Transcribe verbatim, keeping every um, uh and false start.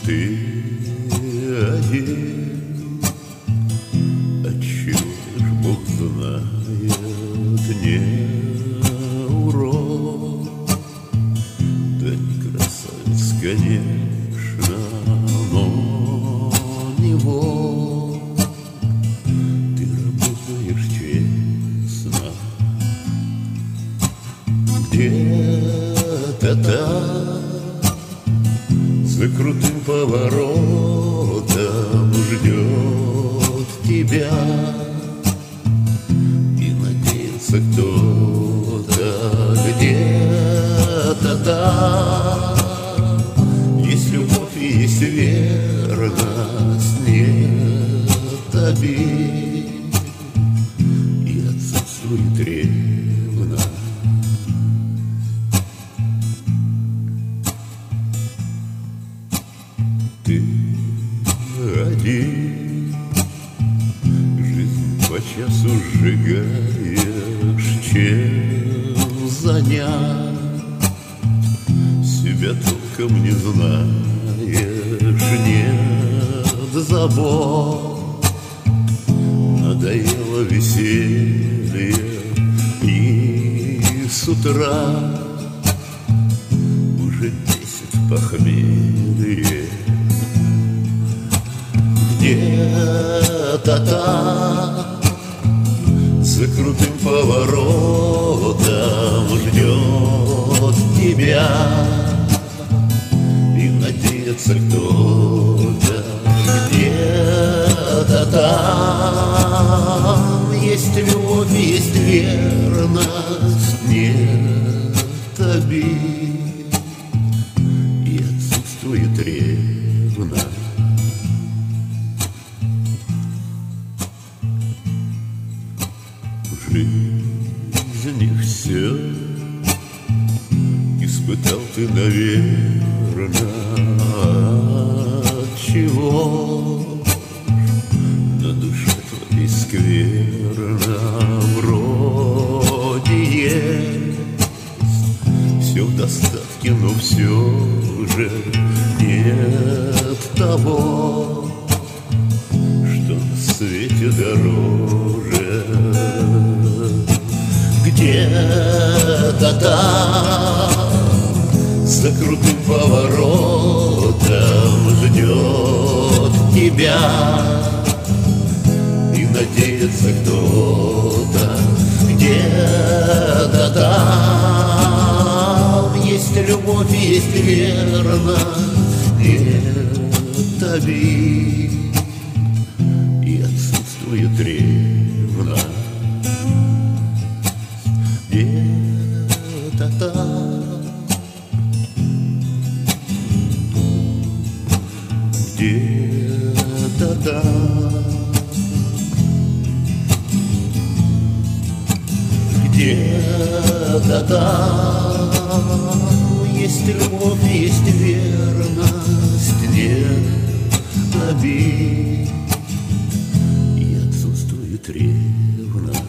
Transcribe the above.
Ты один, отчего ж Бог знает, не урод, да не красавец, конечно, но не вор. Ты работаешь честно, где-то там, за крутым поворотом ждет тебя, и надеется кто-то где-то там. Есть любовь и есть верность, нет обид, и отсутствует ревность. Ты один, жизнь по часу сжигаешь, чем занять, себя толком не знаешь, нет забот, надоело веселье, и с утра уже бесит похмелье. Где-то там, за крутым поворотом ждет тебя, и надеется кто-то где-то там. Есть любовь, есть верность, нет обид, и отсутствует ревность. В жизни все испытал ты, наверное, отчего на душе твоей скверно вроде есть все в достатке, но все же нет того, что на свете дороже. Где-то там, за крутым поворотом ждет тебя, и надеется кто-то где-то там. Есть любовь, есть верность, нет обид, и отсутствует ревность. Где-то там, где-то там, где-то там есть любовь, есть верность, нет обид, и отсутствует ревность.